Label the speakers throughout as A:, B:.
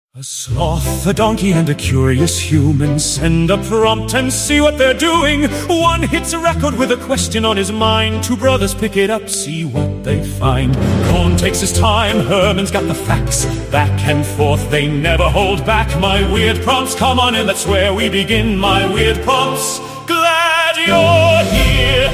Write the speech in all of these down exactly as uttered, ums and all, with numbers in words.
A: A sloth, a donkey, and a curious human send a prompt and see what they're doing. One hits a record with a question on his mind. Two brothers pick it up, see what they find. Cohn takes his time, Herman's got the facts. Back and forth, they never hold back. My weird prompts, come on in, that's where we begin. My weird prompts, glad you're here.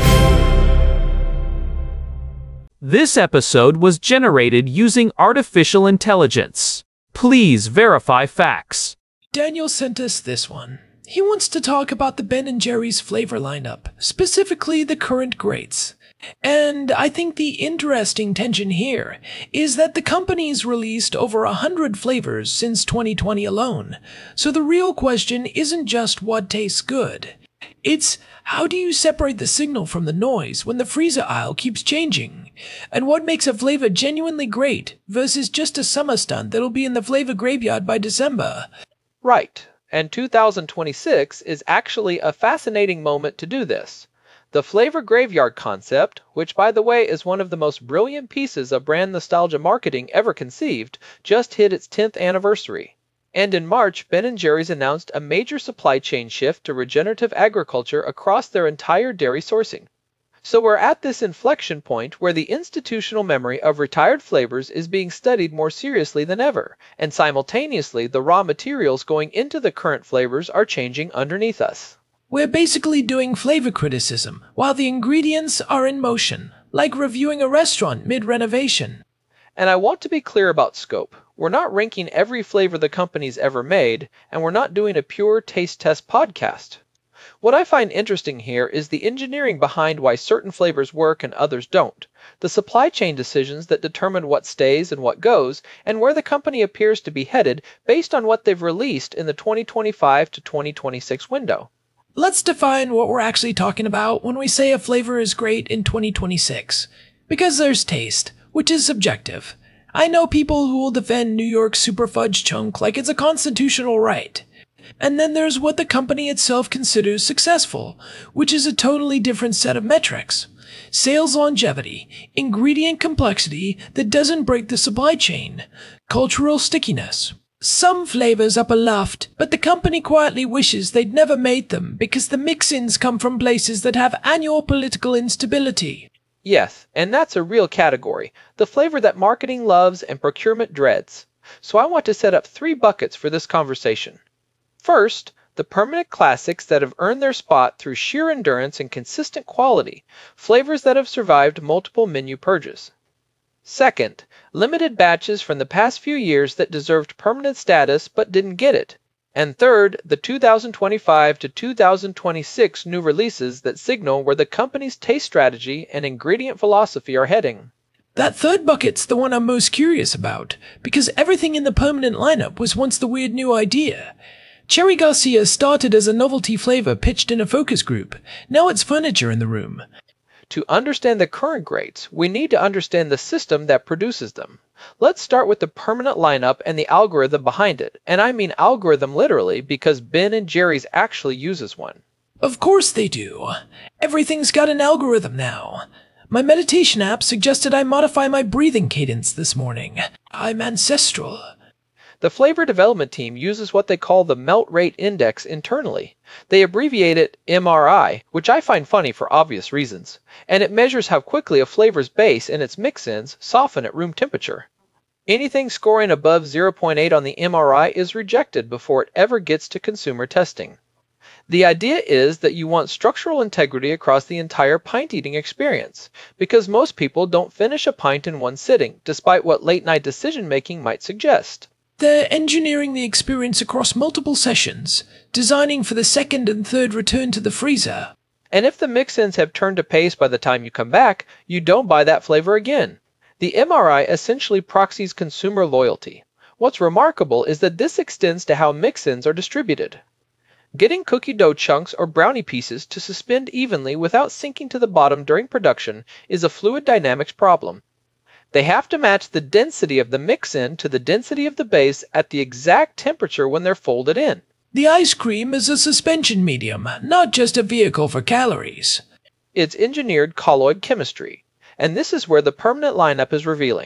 B: This episode was generated using artificial intelligence. Please verify facts.
C: Daniel sent us this one. He wants to talk about the Ben and Jerry's flavor lineup, specifically the current greats. And I think the interesting tension here is that the company's released over a hundred flavors since twenty twenty alone. So the real question isn't just what tastes good. It's how do you separate the signal from the noise when the freezer aisle keeps changing? And what makes a flavor genuinely great versus just a summer stunt that'll be in the flavor graveyard by December?
D: Right, and two thousand twenty-six is actually a fascinating moment to do this. The flavor graveyard concept, which by the way is one of the most brilliant pieces of brand nostalgia marketing ever conceived, just hit its tenth anniversary. And in March, Ben and Jerry's announced a major supply chain shift to regenerative agriculture across their entire dairy sourcing. So we're at this inflection point where the institutional memory of retired flavors is being studied more seriously than ever, and simultaneously the raw materials going into the current flavors are changing underneath us.
C: We're basically doing flavor criticism while the ingredients are in motion, like reviewing a restaurant mid-renovation.
D: And I want to be clear about scope. We're not ranking every flavor the company's ever made, and we're not doing a pure taste test podcast. What I find interesting here is the engineering behind why certain flavors work and others don't, the supply chain decisions that determine what stays and what goes, and where the company appears to be headed based on what they've released in the twenty twenty-five to twenty twenty-six window.
C: Let's define what we're actually talking about when we say a flavor is great in twenty twenty-six. Because there's taste, which is subjective. I know people who will defend New York Super Fudge Chunk like it's a constitutional right. And then there's what the company itself considers successful, which is a totally different set of metrics. Sales longevity, ingredient complexity that doesn't break the supply chain, cultural stickiness. Some flavors are beloved, but the company quietly wishes they'd never made them because the mix-ins come from places that have annual political instability.
D: Yes, and that's a real category, the flavor that marketing loves and procurement dreads. So I want to set up three buckets for this conversation. First, the permanent classics that have earned their spot through sheer endurance and consistent quality, flavors that have survived multiple menu purges. Second, limited batches from the past few years that deserved permanent status but didn't get it. And third, the two thousand twenty-five to two thousand twenty-six new releases that signal where the company's taste strategy and ingredient philosophy are heading.
C: That third bucket's the one I'm most curious about, because everything in the permanent lineup was once the weird new idea. Cherry Garcia started as a novelty flavor pitched in a focus group. Now it's furniture in the room.
D: To understand the current greats, we need to understand the system that produces them. Let's start with the permanent lineup and the algorithm behind it. And I mean algorithm literally because Ben and Jerry's actually uses one.
C: Of course they do. Everything's got an algorithm now. My meditation app suggested I modify my breathing cadence this morning. I'm ancestral.
D: The flavor development team uses what they call the melt rate index internally. They abbreviate it M R I, which I find funny for obvious reasons, and it measures how quickly a flavor's base and its mix-ins soften at room temperature. Anything scoring above zero point eight on the M R I is rejected before it ever gets to consumer testing. The idea is that you want structural integrity across the entire pint-eating experience, because most people don't finish a pint in one sitting, despite what late-night decision-making might suggest.
C: They're engineering the experience across multiple sessions, designing for the second and third return to the freezer.
D: And if the mix-ins have turned to paste by the time you come back, you don't buy that flavor again. The M R I essentially proxies consumer loyalty. What's remarkable is that this extends to how mix-ins are distributed. Getting cookie dough chunks or brownie pieces to suspend evenly without sinking to the bottom during production is a fluid dynamics problem. They have to match the density of the mix-in to the density of the base at the exact temperature when they're folded in.
C: The ice cream is a suspension medium, not just a vehicle for calories.
D: It's engineered colloid chemistry, and this is where the permanent lineup is revealing.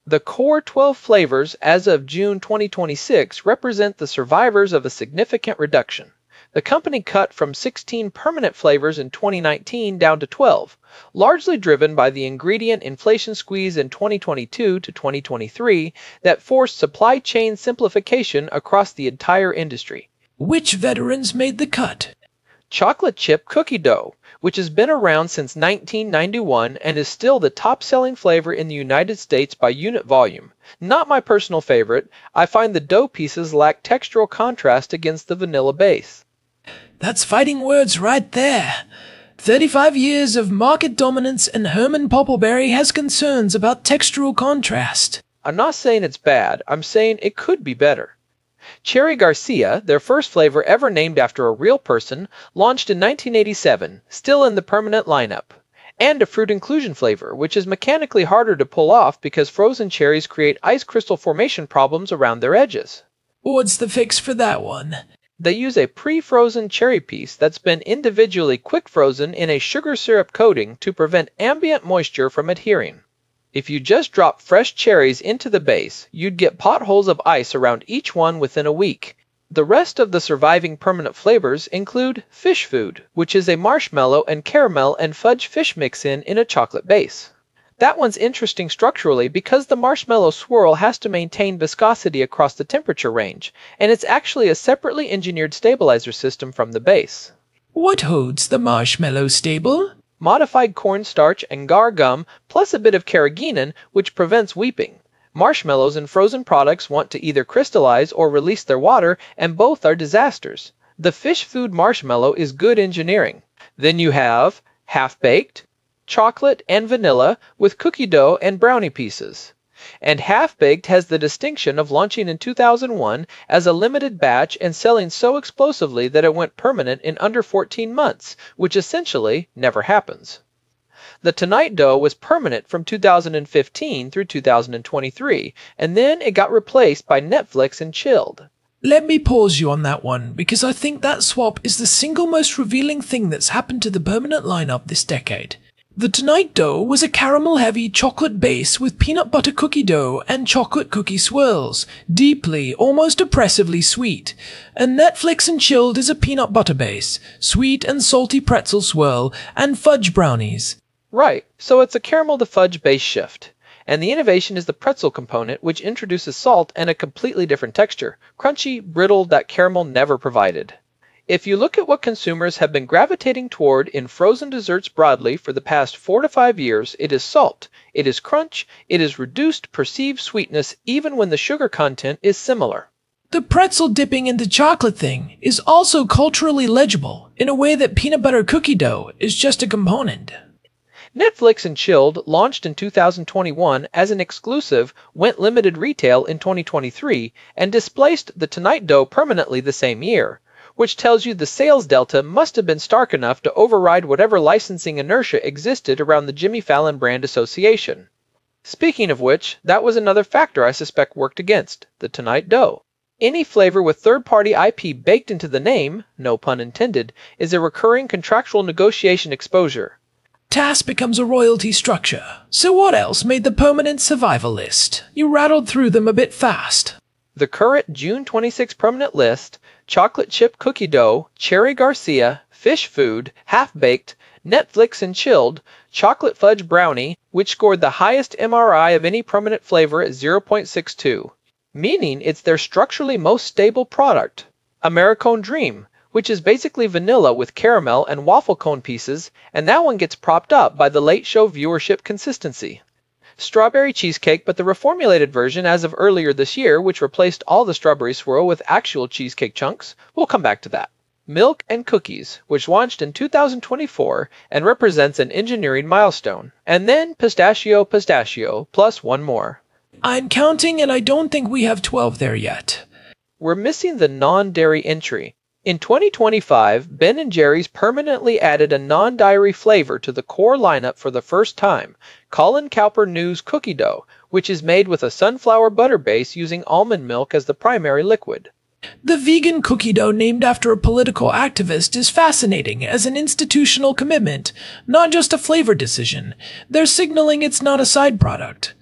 D: The core twelve flavors as of June twenty twenty-six represent the survivors of a significant reduction. The company cut from sixteen permanent flavors in twenty nineteen down to twelve, largely driven by the ingredient inflation squeeze in twenty twenty-two to twenty twenty-three that forced supply chain simplification across the entire industry.
C: Which veterans made the cut?
D: Chocolate chip cookie dough, which has been around since nineteen ninety-one and is still the top-selling flavor in the United States by unit volume. Not my personal favorite. I find the dough pieces lack textural contrast against the vanilla base.
C: That's fighting words right there. thirty-five years of market dominance and Herman Poppleberry has concerns about textural contrast.
D: I'm not saying it's bad. I'm saying it could be better. Cherry Garcia, their first flavor ever named after a real person, launched in nineteen eighty-seven, still in the permanent lineup. And a fruit inclusion flavor, which is mechanically harder to pull off because frozen cherries create ice crystal formation problems around their edges.
C: What's the fix for that one?
D: They use a pre-frozen cherry piece that's been individually quick-frozen in a sugar syrup coating to prevent ambient moisture from adhering. If you just drop fresh cherries into the base, you'd get potholes of ice around each one within a week. The rest of the surviving permanent flavors include Fish Food, which is a marshmallow and caramel and fudge fish mix-in in a chocolate base. That one's interesting structurally because the marshmallow swirl has to maintain viscosity across the temperature range, and it's actually a separately engineered stabilizer system from the base.
C: What holds the marshmallow stable?
D: Modified cornstarch and gar gum, plus a bit of carrageenan, which prevents weeping. Marshmallows in frozen products want to either crystallize or release their water, and both are disasters. The Fish Food marshmallow is good engineering. Then you have half-baked, chocolate and vanilla with cookie dough and brownie pieces. And Half-Baked has the distinction of launching in two thousand one as a limited batch and selling so explosively that it went permanent in under fourteen months, which essentially never happens. The Tonight Dough was permanent from two thousand fifteen through two thousand twenty-three, and then it got replaced by Netflix and Chilled.
C: Let me pause you on that one, because I think that swap is the single most revealing thing that's happened to the permanent lineup this decade. The Tonight Dough was a caramel-heavy chocolate base with peanut butter cookie dough and chocolate cookie swirls, deeply, almost oppressively sweet. And Netflix and Chilled is a peanut butter base, sweet and salty pretzel swirl, and fudge brownies.
D: Right, so it's a caramel to fudge base shift. And the innovation is the pretzel component, which introduces salt and a completely different texture, crunchy, brittle that caramel never provided. If you look at what consumers have been gravitating toward in frozen desserts broadly for the past four to five years, it is salt, it is crunch, it is reduced perceived sweetness even when the sugar content is similar.
C: The pretzel dipping into chocolate thing is also culturally legible in a way that peanut butter cookie dough is just a component.
D: Netflix and Chilled launched in two thousand twenty-one as an exclusive, went limited retail in twenty twenty-three, and displaced the Tonight Dough permanently the same year, which tells you the sales delta must have been stark enough to override whatever licensing inertia existed around the Jimmy Fallon brand association. Speaking of which, that was another factor I suspect worked against the Tonight Dough. Any flavor with third-party I P baked into the name, no pun intended, is a recurring contractual negotiation exposure.
C: T A S becomes a royalty structure. So what else made the permanent survival list? You rattled through them a bit fast.
D: The current June twenty-sixth permanent list: chocolate chip cookie dough, Cherry Garcia, Fish Food, Half-Baked, Netflix and Chilled, chocolate fudge brownie, which scored the highest M R I of any permanent flavor at zero point six two, meaning it's their structurally most stable product. Americone Dream, which is basically vanilla with caramel and waffle cone pieces, and that one gets propped up by the late show viewership consistency. Strawberry cheesecake, but the reformulated version as of earlier this year, which replaced all the strawberry swirl with actual cheesecake chunks. We'll come back to that. Milk and Cookies, which launched in two thousand twenty-four and represents an engineering milestone. And then Pistachio Pistachio, plus one more.
C: I'm counting, and I don't think we have twelve there yet.
D: We're missing the non-dairy entry. In twenty twenty-five, Ben and Jerry's permanently added a non-dairy flavor to the core lineup for the first time, Colin Cowper News Cookie Dough, which is made with a sunflower butter base using almond milk as the primary liquid.
C: The vegan cookie dough named after a political activist is fascinating as an institutional commitment, not just a flavor decision. They're signaling it's not a side product.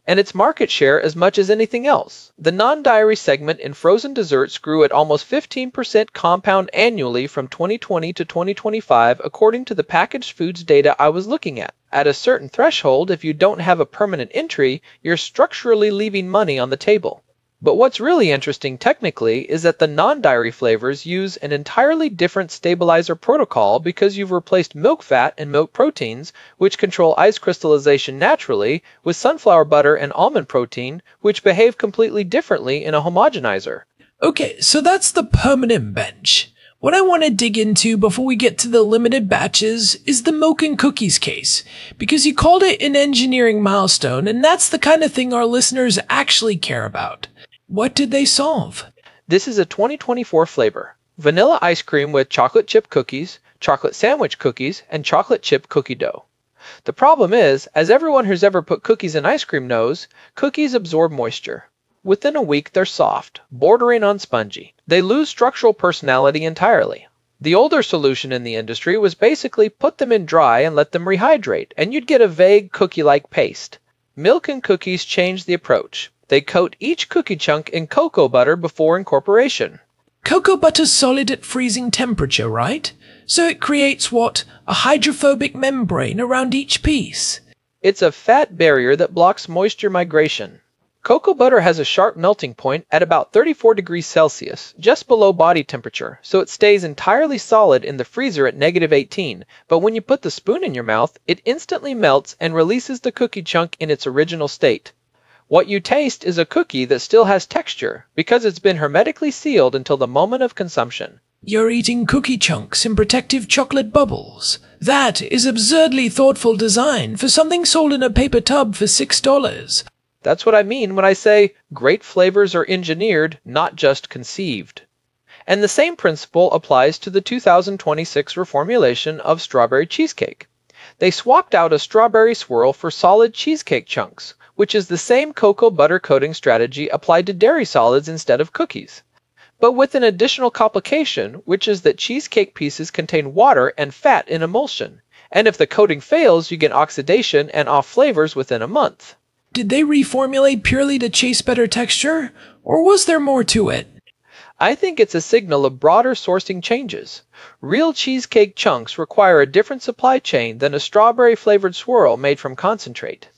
D: and its market share as much as anything else. The non-dairy segment in frozen desserts grew at almost fifteen percent compound annually from twenty twenty to twenty twenty-five, according to the packaged foods data I was looking at. At a certain threshold, if you don't have a permanent entry, you're structurally leaving money on the table. But what's really interesting technically is that the non-dairy flavors use an entirely different stabilizer protocol because you've replaced milk fat and milk proteins, which control ice crystallization naturally, with sunflower butter and almond protein, which behave completely differently in a homogenizer.
C: Okay, so that's the permanent bench. What I want to dig into before we get to the limited batches is the milk and cookies case, because you called it an engineering milestone, and that's the kind of thing our listeners actually care about. What did they solve?
D: This is a twenty twenty-four flavor. Vanilla ice cream with chocolate chip cookies, chocolate sandwich cookies, and chocolate chip cookie dough. The problem is, as everyone who's ever put cookies in ice cream knows, cookies absorb moisture. Within a week, they're soft, bordering on spongy. They lose structural personality entirely. The older solution in the industry was basically put them in dry and let them rehydrate, and you'd get a vague cookie-like paste. Milk and Cookies changed the approach. They coat each cookie chunk in cocoa butter before incorporation.
C: Cocoa butter's solid at freezing temperature, right? So it creates what? A hydrophobic membrane around each piece.
D: It's a fat barrier that blocks moisture migration. Cocoa butter has a sharp melting point at about thirty-four degrees Celsius, just below body temperature, so it stays entirely solid in the freezer at negative eighteen, but when you put the spoon in your mouth, it instantly melts and releases the cookie chunk in its original state. What you taste is a cookie that still has texture, because it's been hermetically sealed until the moment of consumption.
C: You're eating cookie chunks in protective chocolate bubbles. That is absurdly thoughtful design for something sold in a paper tub for six dollars.
D: That's what I mean when I say great flavors are engineered, not just conceived. And the same principle applies to the two thousand twenty-six reformulation of strawberry cheesecake. They swapped out a strawberry swirl for solid cheesecake chunks, which is the same cocoa butter coating strategy applied to dairy solids instead of cookies. But with an additional complication, which is that cheesecake pieces contain water and fat in emulsion, and if the coating fails, you get oxidation and off flavors within a month.
C: Did they reformulate purely to chase better texture, or was there more to it?
D: I think it's a signal of broader sourcing changes. Real cheesecake chunks require a different supply chain than a strawberry-flavored swirl made from concentrate.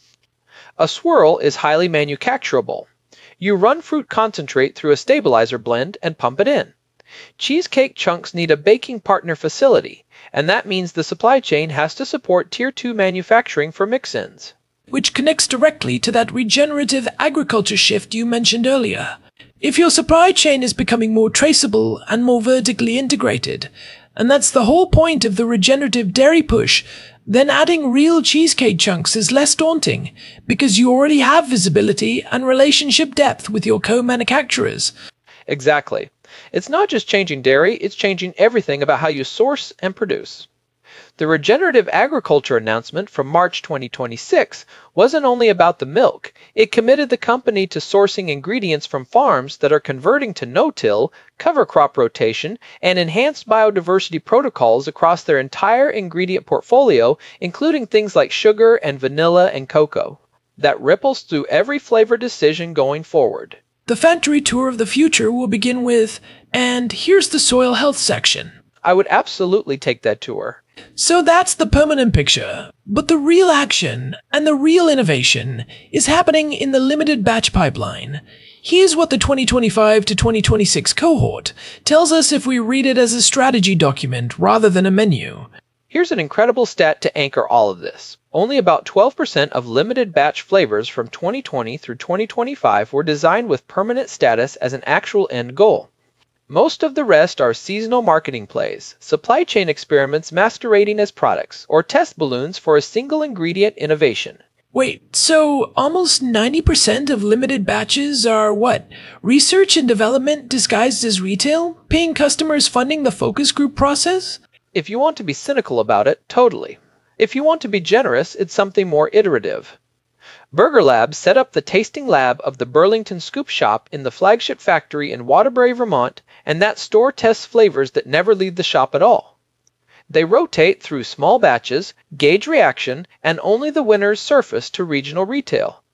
D: A swirl is highly manufacturable. You run fruit concentrate through a stabilizer blend and pump it in. Cheesecake chunks need a baking partner facility, and that means the supply chain has to support Tier two manufacturing for mix-ins.
C: Which connects directly to that regenerative agriculture shift you mentioned earlier. If your supply chain is becoming more traceable and more vertically integrated, and that's the whole point of the regenerative dairy push, then adding real cheesecake chunks is less daunting, because you already have visibility and relationship depth with your co-manufacturers.
D: Exactly. It's not just changing dairy, it's changing everything about how you source and produce. The regenerative agriculture announcement from March twenty twenty-six wasn't only about the milk. It committed the company to sourcing ingredients from farms that are converting to no-till, cover crop rotation, and enhanced biodiversity protocols across their entire ingredient portfolio, including things like sugar and vanilla and cocoa. That ripples through every flavor decision going forward.
C: The factory tour of the future will begin with, and here's the soil health section.
D: I would absolutely take that tour.
C: So that's the permanent picture, but the real action and the real innovation is happening in the limited batch pipeline. Here's what the twenty twenty-five to twenty twenty-six cohort tells us if we read it as a strategy document rather than a menu.
D: Here's an incredible stat to anchor all of this. Only about twelve percent of limited batch flavors from twenty twenty through twenty twenty-five were designed with permanent status as an actual end goal. Most of the rest are seasonal marketing plays, supply chain experiments masquerading as products, or test balloons for a single ingredient innovation.
C: Wait, so almost ninety percent of limited batches are what? Research and development disguised as retail? Paying customers funding the focus group process?
D: If you want to be cynical about it, totally. If you want to be generous, it's something more iterative. Burger Lab set up the tasting lab of the Burlington Scoop Shop in the flagship factory in Waterbury, Vermont, and that store tests flavors that never leave the shop at all. They rotate through small batches, gauge reaction, and only the winners surface to regional retail.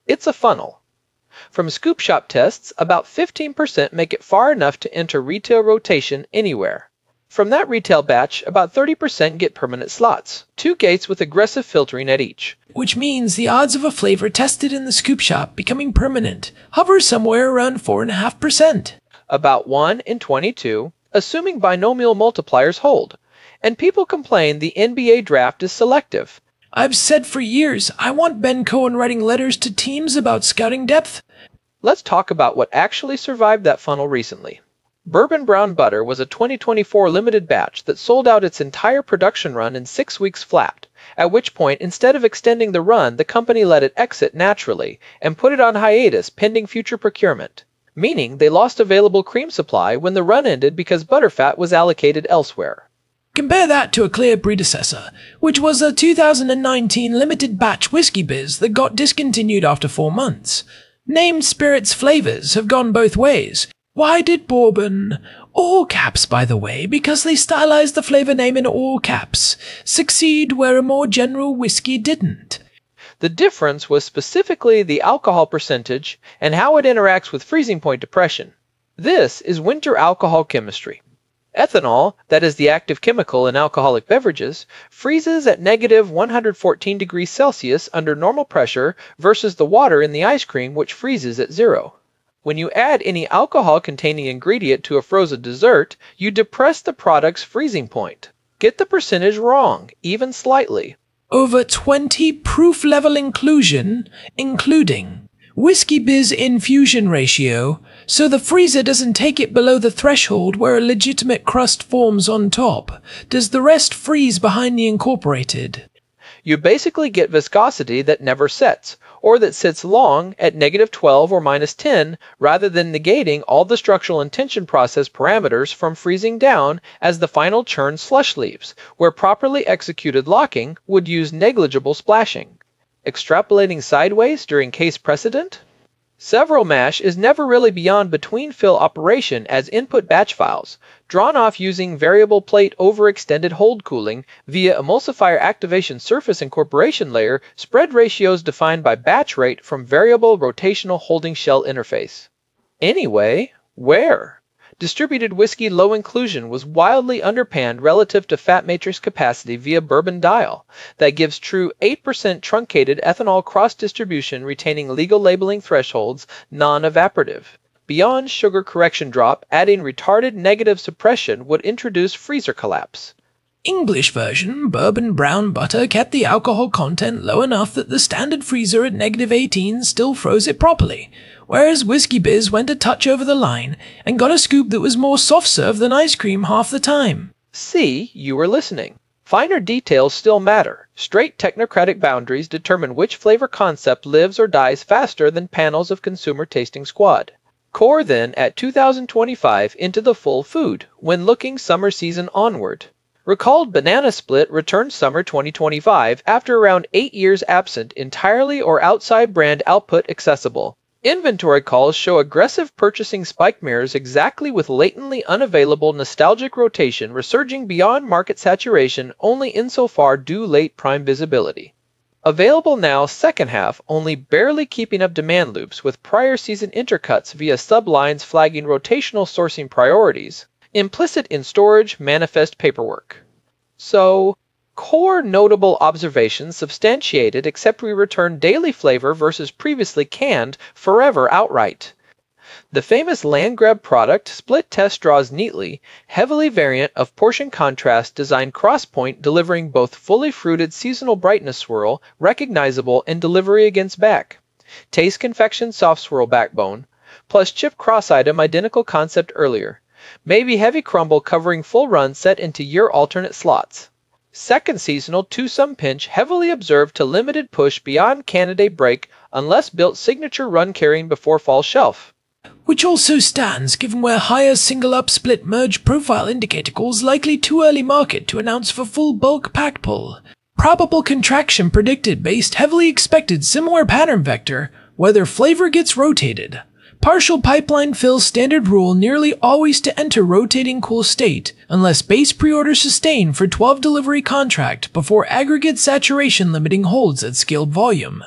D: It's a funnel. From scoop shop tests, about fifteen percent make it far enough to enter retail rotation anywhere. From that retail batch, about thirty percent get permanent slots, two gates with aggressive filtering at each.
C: Which means the odds of a flavor tested in the scoop shop becoming permanent hover somewhere around four point five percent.
D: About one in twenty-two, assuming binomial multipliers hold. And people complain the N B A draft is selective.
C: I've said for years, I want Ben Cohen writing letters to teams about scouting depth.
D: Let's talk about what actually survived that funnel recently. Bourbon Brown Butter was a twenty twenty-four limited batch that sold out its entire production run in six weeks flat, at which point, instead of extending the run, the company let it exit naturally and put it on hiatus pending future procurement, meaning they lost available cream supply when the run ended because butterfat was allocated elsewhere.
C: Compare that to a clear predecessor, which was a two thousand nineteen limited batch whiskey biz that got discontinued after four months. Named spirits flavors have gone both ways. Why did bourbon, all caps by the way, because they stylized the flavor name in all caps, succeed where a more general whiskey didn't?
D: The difference was specifically the alcohol percentage and how it interacts with freezing point depression. This is winter alcohol chemistry. Ethanol, that is the active chemical in alcoholic beverages, freezes at negative one hundred fourteen degrees Celsius under normal pressure versus the water in the ice cream, which freezes at zero. When you add any alcohol-containing ingredient to a frozen dessert, you depress the product's freezing point. Get the percentage wrong, even slightly.
C: Over twenty proof level inclusion, including whiskey biz infusion ratio, so the freezer doesn't take it below the threshold where a legitimate crust forms on top. Does the rest freeze behind the incorporated?
D: You basically get viscosity that never sets, or that sits long at negative twelve or minus ten, rather than negating all the structural and tension process parameters from freezing down as the final churn slush leaves, where properly executed locking would use negligible splashing. Extrapolating sideways during case precedent? Several mash is never really beyond between fill operation as input batch files, drawn off using variable plate overextended hold cooling via emulsifier activation surface incorporation layer spread ratios defined by batch rate from variable rotational holding shell interface. Anyway, where? Distributed whiskey low inclusion was wildly underpanned relative to fat matrix capacity via bourbon dial that gives true eight percent truncated ethanol cross-distribution retaining legal labeling thresholds non-evaporative. Beyond sugar correction drop, adding retarded negative suppression would introduce freezer collapse.
C: English version, bourbon brown butter kept the alcohol content low enough that the standard freezer at negative eighteen still froze it properly, whereas Whiskey Biz went a touch over the line and got a scoop that was more soft serve than ice cream half the time.
D: See, you were listening. Finer details still matter. Straight technocratic boundaries determine which flavor concept lives or dies faster than panels of consumer tasting squad. Core then at two thousand twenty-five into the full food, when looking summer season onward. Recalled Banana Split returned summer twenty twenty-five after around eight years absent entirely or outside brand output accessible. Inventory calls show aggressive purchasing spike mirrors exactly with latently unavailable nostalgic rotation resurging beyond market saturation only insofar due late prime visibility. Available now second half only barely keeping up demand loops with prior season intercuts via sublines flagging rotational sourcing priorities, implicit in storage manifest paperwork. So, core notable observations substantiated except we return daily flavor versus previously canned forever outright. The famous land grab product split test draws neatly, heavily variant of portion contrast designed crosspoint delivering both fully fruited seasonal brightness swirl, recognizable and delivery against back. Taste confection soft swirl backbone, plus chip cross item identical concept earlier. Maybe heavy crumble covering full run set into year alternate slots. Second seasonal two-some pinch heavily observed to limited push beyond candidate break unless built signature run carrying before fall shelf.
C: Which also stands given where higher single-up split merge profile indicator calls likely too early market to announce for full bulk pack pull. Probable contraction predicted based heavily expected similar pattern vector, whether flavor gets rotated. Partial pipeline fill standard rule nearly always to enter rotating cool state unless base pre-order sustained for twelve delivery contract before aggregate saturation limiting holds at scaled volume.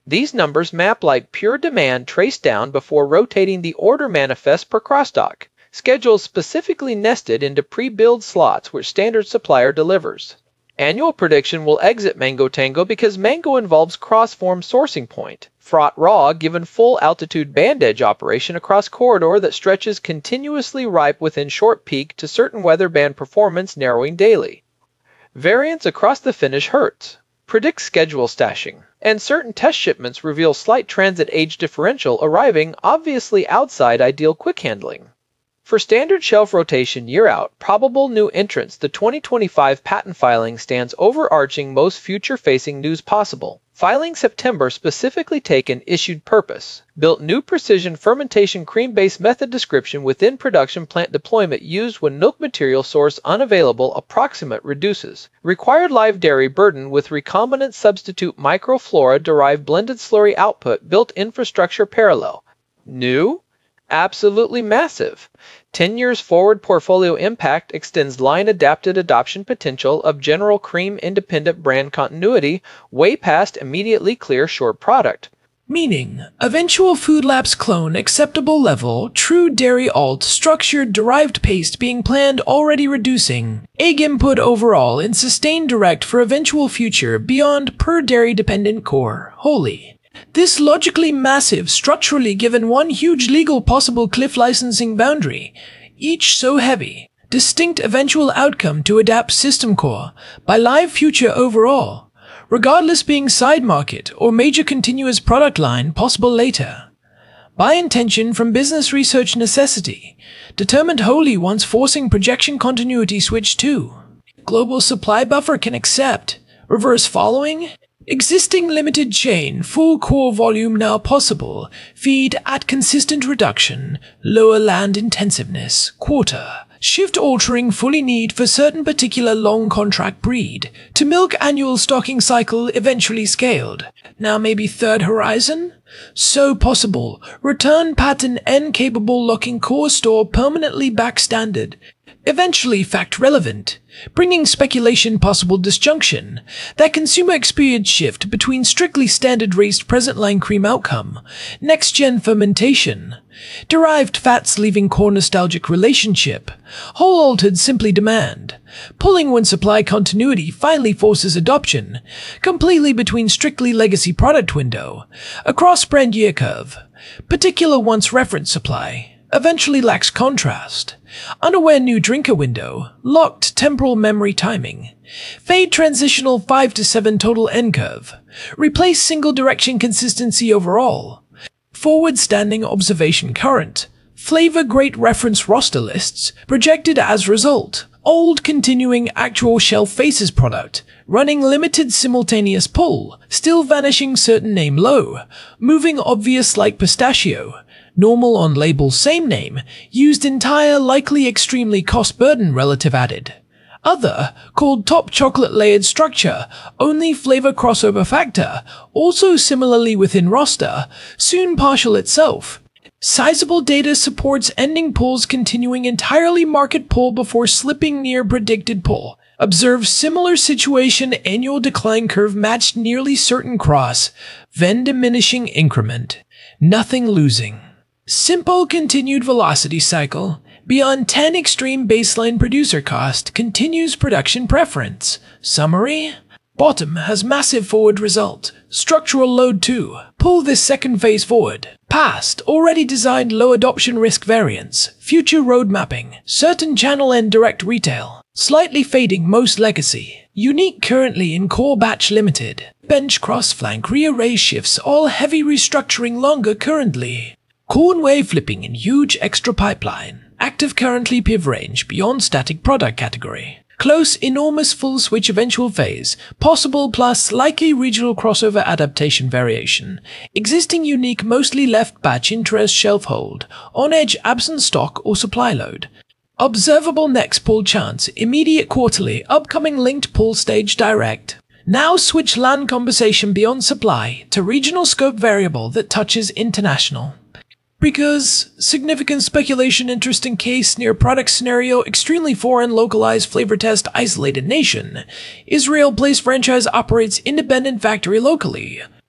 D: These numbers map like pure demand traced down before rotating the order manifest per crossdock, schedules specifically nested into pre-build slots which standard supplier delivers. Annual prediction will exit Mango Tango because Mango involves cross-form sourcing point, fraught raw given full altitude band edge operation across corridor that stretches continuously ripe within short peak to certain weather band performance narrowing daily. Variance across the finish hurts, predicts schedule stashing, and certain test shipments reveal slight transit age differential arriving obviously outside ideal quick handling. For standard shelf rotation year out, probable new entrants, the twenty twenty-five patent filing stands overarching most future-facing news possible. Filing September specifically taken issued purpose, built new precision fermentation cream-based method description within production plant deployment used when milk material source unavailable approximate reduces. Required live dairy burden with recombinant substitute microflora-derived blended slurry output built infrastructure parallel. New? Absolutely massive. ten years forward portfolio impact extends line-adapted adoption potential of General Cream independent brand continuity way past immediately clear short product.
C: Meaning, eventual Food Labs clone acceptable level, true dairy alt structured derived paste being planned already reducing, egg input overall in sustained direct for eventual future beyond per dairy dependent core, wholly. This logically massive, structurally given one huge legal possible cliff licensing boundary, each so heavy, distinct eventual outcome to adapt system core by live future overall, regardless being side market or major continuous product line possible later. By intention from business research necessity, determined wholly once forcing projection continuity switch to. Global supply buffer can accept, reverse following, existing limited chain, full core volume now possible, feed at consistent reduction, lower land intensiveness, quarter, shift altering fully need for certain particular long contract breed, to milk annual stocking cycle eventually scaled. Now maybe third horizon? So possible, return pattern N capable locking core store permanently back standard. Eventually fact relevant, bringing speculation possible disjunction, that consumer experience shift between strictly standard raised present line cream outcome, next gen fermentation, derived fats leaving core nostalgic relationship, whole altered simply demand, pulling when supply continuity finally forces adoption, completely between strictly legacy product window, across brand year curve, particular once reference supply, eventually lacks contrast, unaware new drinker window, locked temporal memory timing, fade transitional five to seven total N curve, replace single direction consistency overall, forward standing observation current, flavor great reference roster lists, projected as result, old continuing actual shelf faces product, running limited simultaneous pull, still vanishing certain name low, moving obvious like pistachio, normal on label same name, used entire likely extremely cost burden relative added. Other, called top chocolate layered structure, only flavor crossover factor, also similarly within roster, soon partial itself. Sizable data supports ending pulls continuing entirely market pull before slipping near predicted pull. Observe similar situation annual decline curve matched nearly certain cross, Venn diminishing increment. Nothing losing. Simple continued velocity cycle. Beyond ten extreme baseline producer cost continues production preference. Summary. Bottom has massive forward result. Structural load two. Pull this second phase forward. Past, already designed low adoption risk variance. Future road mapping. Certain channel and direct retail. Slightly fading most legacy. Unique currently in core batch limited. Bench cross flank rearray shifts all heavy restructuring longer currently. Cornway flipping in huge extra pipeline. Active currently P I V range beyond static product category. Close enormous full switch eventual phase. Possible plus likely regional crossover adaptation variation. Existing unique mostly left batch interest shelf hold. On edge absent stock or supply load. Observable next pull chance. Immediate quarterly upcoming linked pull stage direct. Now switch land conversation beyond supply to regional scope variable that touches international. Because significant speculation interesting case near product scenario extremely foreign localized flavor test isolated nation. Israel place franchise operates independent factory locally.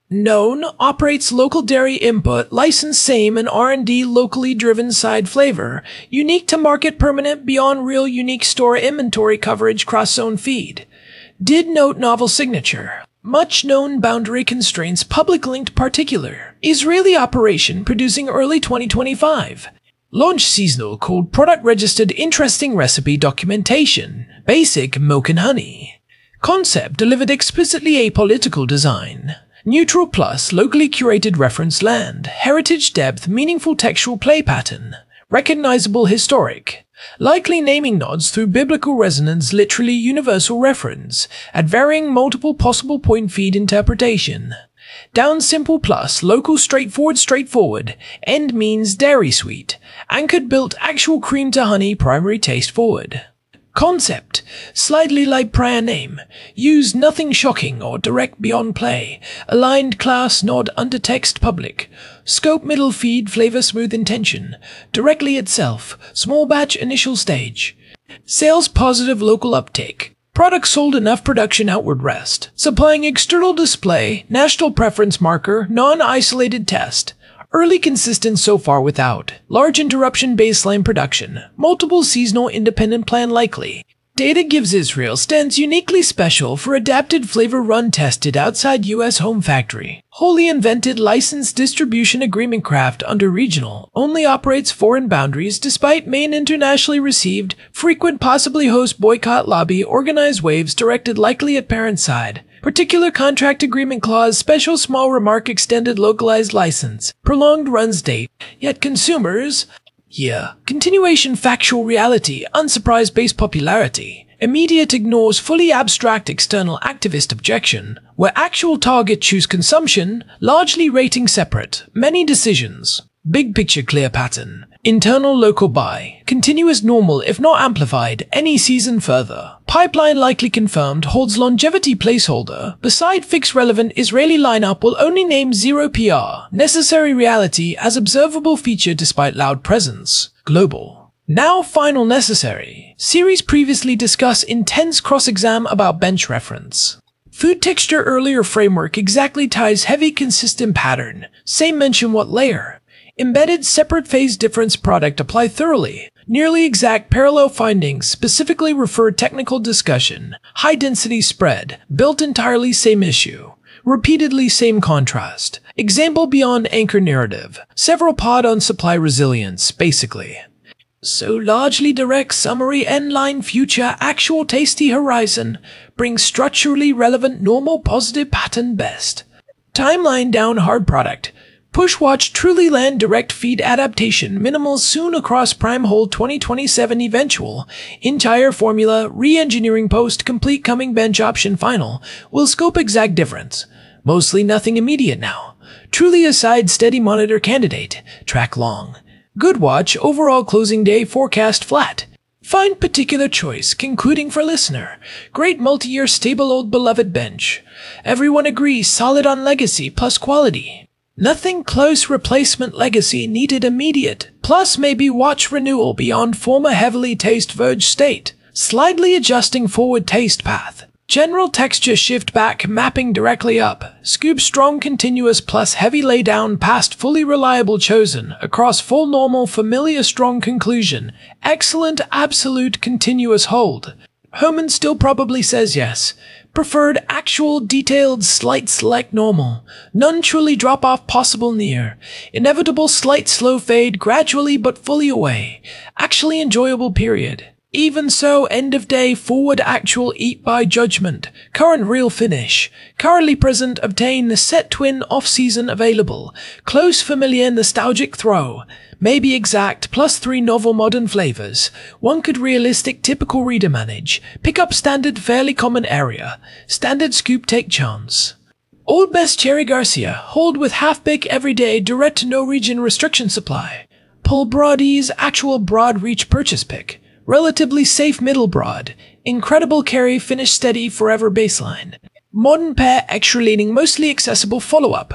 C: Known operates local dairy input, licensed same and R and D locally driven side flavor, unique to market, permanent beyond real unique store inventory coverage, cross-zone feed. Did note novel signature. Much known boundary constraints, public linked particular. Israeli operation producing early twenty twenty-five. Launch seasonal cold product registered interesting recipe documentation. Basic milk and honey. Concept delivered explicitly apolitical design. Neutral plus locally curated reference land. Heritage depth meaningful textual play pattern. Recognizable historic. Likely naming nods through biblical resonance, literally universal reference, at varying multiple possible point feed interpretation. Down simple plus, local straightforward straightforward, end means dairy sweet, anchored built actual cream to honey primary taste forward. Concept, slightly like prior name, use nothing shocking or direct beyond play, aligned class nod undertext public, scope middle feed flavor smooth intention, directly itself, small batch initial stage, sales positive local uptake, product sold enough production outward rest, supplying external display, national preference marker, non-isolated test, early consistent so far without, large interruption baseline production, multiple seasonal independent plan likely. Data gives Israel stands uniquely special for adapted flavor run tested outside U S home factory. Wholly invented licensed distribution agreement craft under regional, only operates foreign boundaries despite main internationally received, frequent possibly host boycott lobby organized waves directed likely at parent side. Particular contract agreement clause, special small remark extended localized license, prolonged runs date, yet consumers, yeah, continuation factual reality, unsurprised base popularity, immediate ignores fully abstract external activist objection, where actual target choose consumption, largely rating separate, many decisions, big picture clear pattern, internal local buy, continuous normal if not amplified, any season further. Pipeline likely confirmed, holds longevity placeholder. Beside fixed relevant Israeli lineup will only name zero P R. Necessary reality as observable feature despite loud presence. Global. Now final necessary. Series previously discussed intense cross-exam about bench reference. Food texture earlier framework exactly ties heavy consistent pattern. Same mention what layer. Embedded separate phase difference product apply thoroughly. Nearly exact parallel findings specifically refer technical discussion. High density spread. Built entirely same issue. Repeatedly same contrast. Example beyond anchor narrative. Several pod on supply resilience, basically. So largely direct summary end line future actual tasty horizon. Brings structurally relevant normal positive pattern best. Timeline down hard product. Push watch truly land direct feed adaptation minimal soon across prime hold twenty twenty-seven eventual entire formula re-engineering post complete coming bench option final will scope exact difference mostly nothing immediate now truly aside steady monitor candidate track long good watch overall closing day forecast flat find particular choice concluding for listener great multi-year stable old beloved bench everyone agrees solid on legacy plus quality. Nothing close replacement legacy needed immediate, plus maybe watch renewal beyond former heavily taste verge state, slightly adjusting forward taste path. General texture shift back mapping directly up, scoop strong continuous plus heavy laydown past fully reliable chosen, across full normal familiar strong conclusion, excellent absolute continuous hold. Herman still probably says yes. Preferred actual detailed slight select normal. None truly drop off possible near. Inevitable slight slow fade gradually but fully away. Actually enjoyable period. Even so end of day forward actual eat by judgment. Current real finish. Currently present obtain the set twin off season available. Close familiar nostalgic throw. Maybe exact, plus three novel modern flavors. One could realistic typical reader manage. Pick up standard fairly common area. Standard scoop take chance. Old best Cherry Garcia. Hold with half bake everyday direct to no region restriction supply. Pull Broadies actual broad reach purchase pick. Relatively safe middle broad. Incredible carry finish steady forever baseline. Modern pair extra leaning mostly accessible follow-up.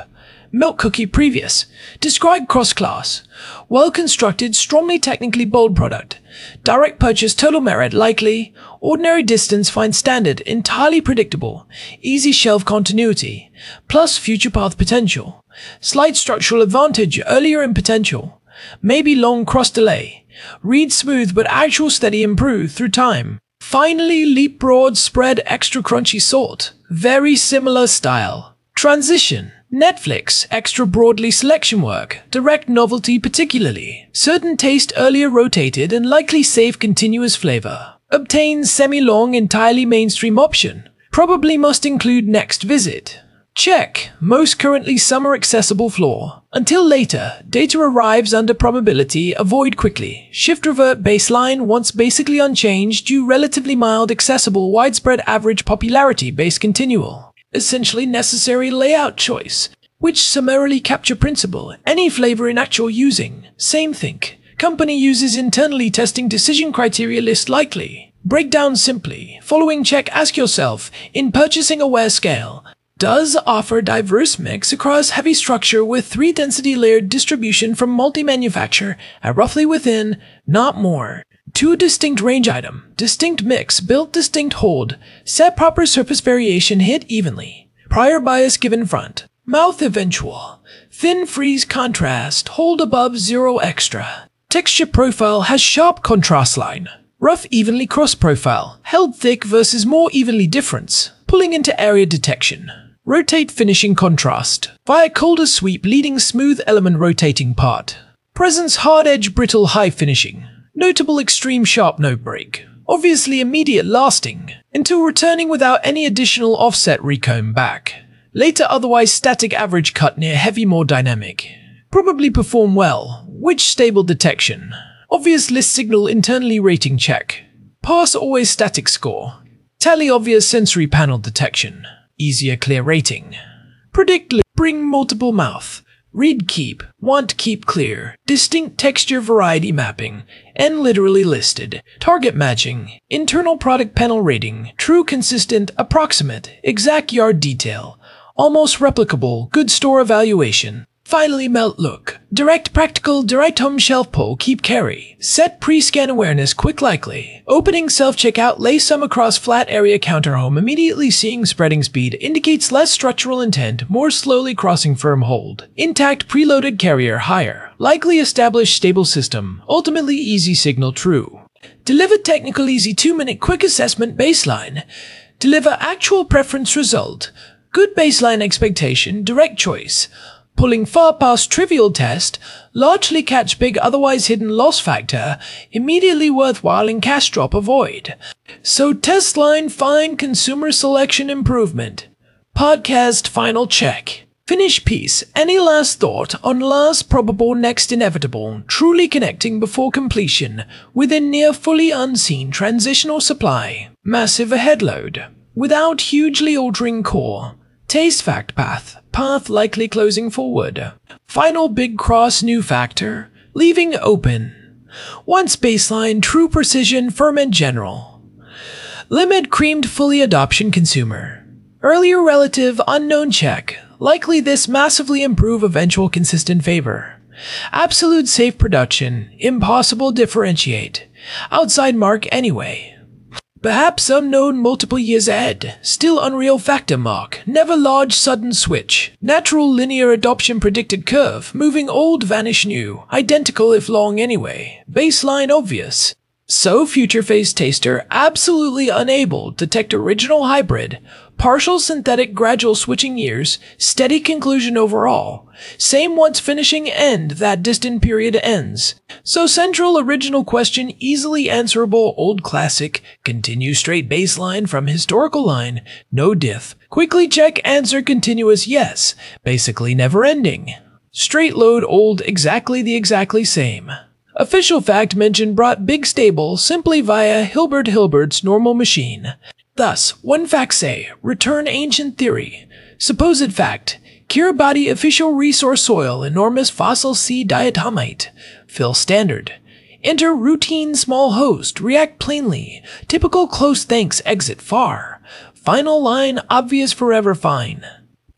C: Milk cookie previous. Described cross-class. Well-constructed, strongly technically bold product. Direct purchase total merit likely. Ordinary distance fine standard entirely predictable. Easy shelf continuity. Plus future path potential. Slight structural advantage earlier in potential. Maybe long cross delay. Read smooth but actual steady improve through time. Finally, leap broad spread extra crunchy salt. Very similar style. Transition. Netflix, extra broadly selection work, direct novelty particularly, certain taste earlier rotated and likely safe continuous flavor. Obtain semi-long entirely mainstream option, probably must include next visit. Check, most currently summer accessible floor. Until later, data arrives under probability, avoid quickly. Shift revert baseline once basically unchanged due relatively mild accessible widespread average popularity base continual. Essentially necessary layout choice, which summarily capture principle, any flavor in actual using. Same think. Company uses internally testing decision criteria list likely. Breakdown simply. Following check ask yourself, in purchasing aware scale, does offer diverse mix across heavy structure with three density layered distribution from multi-manufacturer at roughly within, not more. Two distinct range item, distinct mix, built distinct hold, set proper surface variation hit evenly, prior bias given front, mouth eventual, thin freeze contrast, hold above zero extra, texture profile has sharp contrast line, rough evenly cross profile, held thick versus more evenly difference, pulling into area detection, rotate finishing contrast, via colder sweep leading smooth element rotating part, presence hard edge brittle high finishing, notable extreme sharp no break. Obviously immediate lasting, until returning without any additional offset recomb back. Later otherwise static average cut near heavy more dynamic. Probably perform well, which stable detection. Obvious list signal internally rating check. Pass always static score. Tally obvious sensory panel detection. Easier clear rating. Predict bring multiple mouth. Read keep, want keep clear, distinct texture variety mapping, and literally listed, target matching, internal product panel rating, true consistent, approximate, exact yard detail, almost replicable, good store evaluation. Finally melt look, direct practical, direct home shelf pull, keep carry, set pre-scan awareness, quick likely, opening self-checkout, lay sum across flat area counter home, immediately seeing spreading speed, indicates less structural intent, more slowly crossing firm hold, intact preloaded carrier higher, likely established stable system, ultimately easy signal true. Deliver technical easy two minute quick assessment baseline, deliver actual preference result, good baseline expectation, direct choice, pulling far past trivial test, largely catch big otherwise hidden loss factor, immediately worthwhile in cash drop avoid. So test line fine consumer selection improvement. Podcast final check. Finish piece. Any last thought on last probable next inevitable, truly connecting before completion, within near fully unseen transitional supply, massive ahead load, without hugely altering core. Taste fact path, path likely closing forward. Final big cross new factor, leaving open. Once baseline, true precision, ferment general. Limit creamed fully adoption consumer. Earlier relative unknown check, likely this massively improve eventual consistent favor. Absolute safe production, impossible differentiate. Outside mark anyway. Perhaps unknown multiple years ahead, still unreal factor mark, never large sudden switch, natural linear adoption predicted curve, moving old vanish new, identical if long anyway, baseline obvious. So future phase taster absolutely unable detect original hybrid, partial synthetic gradual switching years, steady conclusion overall, same once finishing end that distant period ends. So central original question easily answerable old classic, continue straight baseline from historical line, no diff, quickly check answer continuous yes, basically never ending. Straight load old exactly the exactly same. Official fact mention brought big stable simply via Hilbert Hilbert's normal machine. Thus, one fact say, return ancient theory. Supposed fact, Kiribati official resource soil enormous fossil sea diatomite. Fill standard. Enter routine small host, react plainly. Typical close thanks exit far. Final line obvious forever fine.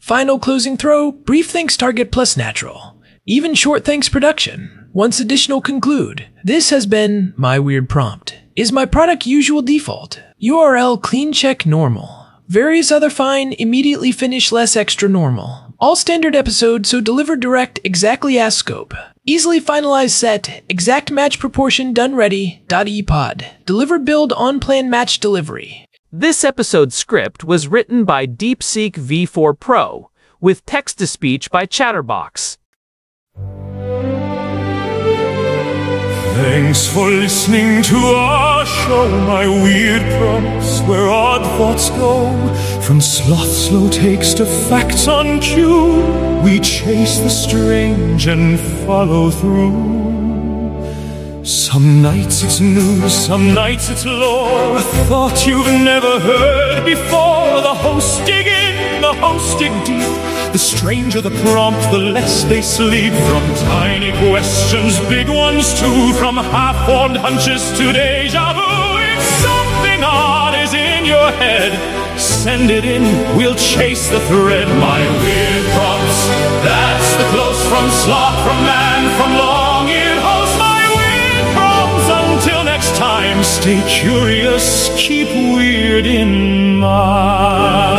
C: Final closing throw, brief thanks target plus natural. Even short thanks production. Once additional conclude. This has been my weird prompt. Is my product usual default? U R L clean check normal. Various other fine, immediately finish less extra normal. All standard episode, so delivered direct, exactly as scope. Easily finalized set, exact match proportion done ready, .epod. Delivered build on plan match delivery.
B: This episode script was written by DeepSeek V four Pro, with text-to-speech by Chatterbox.
A: Thanks for listening to our show, my weird prompts, where odd thoughts go. From sloth slow takes to facts on cue, we chase the strange and follow through. Some nights it's news, some nights it's lore, a thought you've never heard before. The hosts dig in, the hosts dig deep. The stranger the prompt, the less they sleep. From tiny questions, big ones too. From half-formed hunches to deja vu. If something odd is in your head, send it in, we'll chase the thread. My weird prompts, that's the close from sloth, from man, from long-eared host. My weird prompts, until next time, stay curious, keep weird in mind.